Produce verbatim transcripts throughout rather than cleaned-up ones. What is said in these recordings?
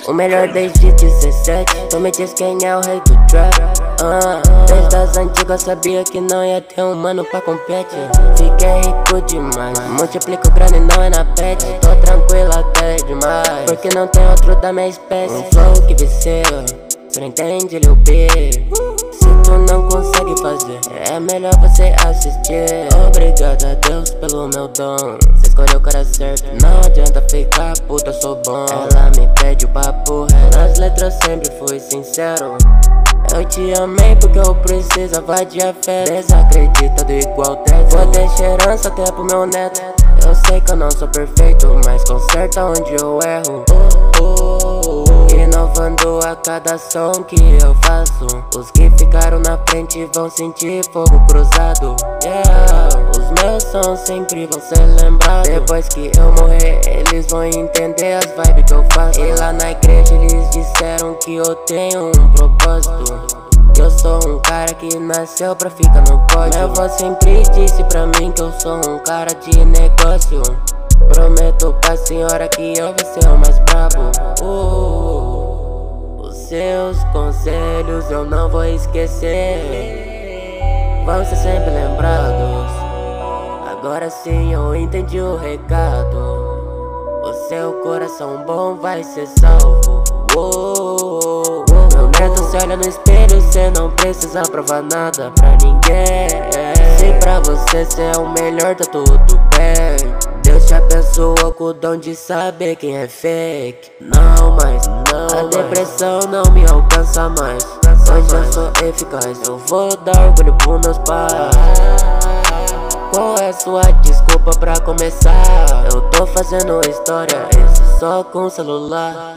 O melhor desde dezessete, tu me diz quem é o rei do trap. uh, Desde as antigas sabia que não ia ter um mano pra competir. Fiquei rico demais, multiplico grana e não é na pet. Tô tranquilo até demais, porque não tem outro da minha espécie. Um flow que vicia, cê não entende, Lil B. Se tu não consegue fazer, é melhor você assistir. Obrigado a Deus pelo meu dom, cê escolheu o cara certo. Não adianta ficar puta, eu sou bom. Ela me pede o papo reto, nas letras sempre fui sincero. Eu te amei porque eu precisava de afeto. Desacreditado igual teto, vou deixar herança até pro meu neto. Eu sei que eu não sou perfeito, mas conserta onde eu erro. oh, oh, oh. Inovando a cada som que eu faço. Os que ficaram na frente vão sentir fogo cruzado. Yeah, os meus sons sempre vão ser lembrados. Depois que eu morrer, eles vão entender as vibes que eu faço. E lá na igreja eles disseram que eu tenho um propósito. Eu sou um cara que nasceu pra ficar no pódio. Minha avó sempre disse pra mim que eu sou um cara de negócio. Prometo pra senhora que eu vou ser o mais brabo. uh, Os seus conselhos eu não vou esquecer, vão ser sempre lembrados. Agora sim eu entendi o recado. O seu coração bom vai ser salvo. uh, Meu neto se olha no espelho, cê não precisa provar nada pra ninguém. Se pra você cê é o melhor, tá tudo bem. Deus te abençoou com o dom de saber quem é fake. Não mais, não a depressão não me alcança mais. Hoje eu sou eficaz, eu vou dar orgulho pros meus pais. Qual é sua desculpa pra começar? Eu tô fazendo história, esse só com celular.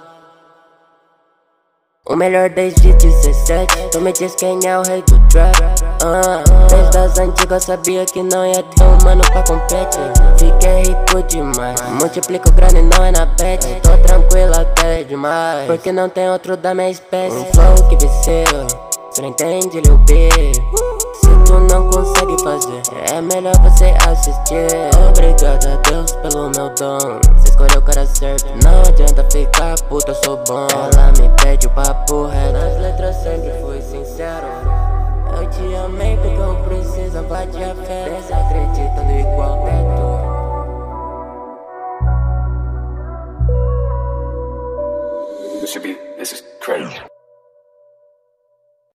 O melhor desde dezessete, tu me diz quem é o rei do trap. uh, Desde as antigas sabia que não ia ter um mano pra competir. Fiquei rico demais, multiplico grana e não é na pet. Tô tranquilo até demais, porque não tem outro da minha espécie. Um flow que vicia, cê não entende, Lil B. Se tu não consegue fazer, é melhor você assistir. Obrigado a Deus pelo meu dom, cê escolheu o cara certo. Não adianta ficar puta, eu sou bom. Ela me pede o papo reto, nas letras sempre fui sincero. Eu te amei porque eu precisava de afeto. Desacreditando igual teto. This should be, this is crazy.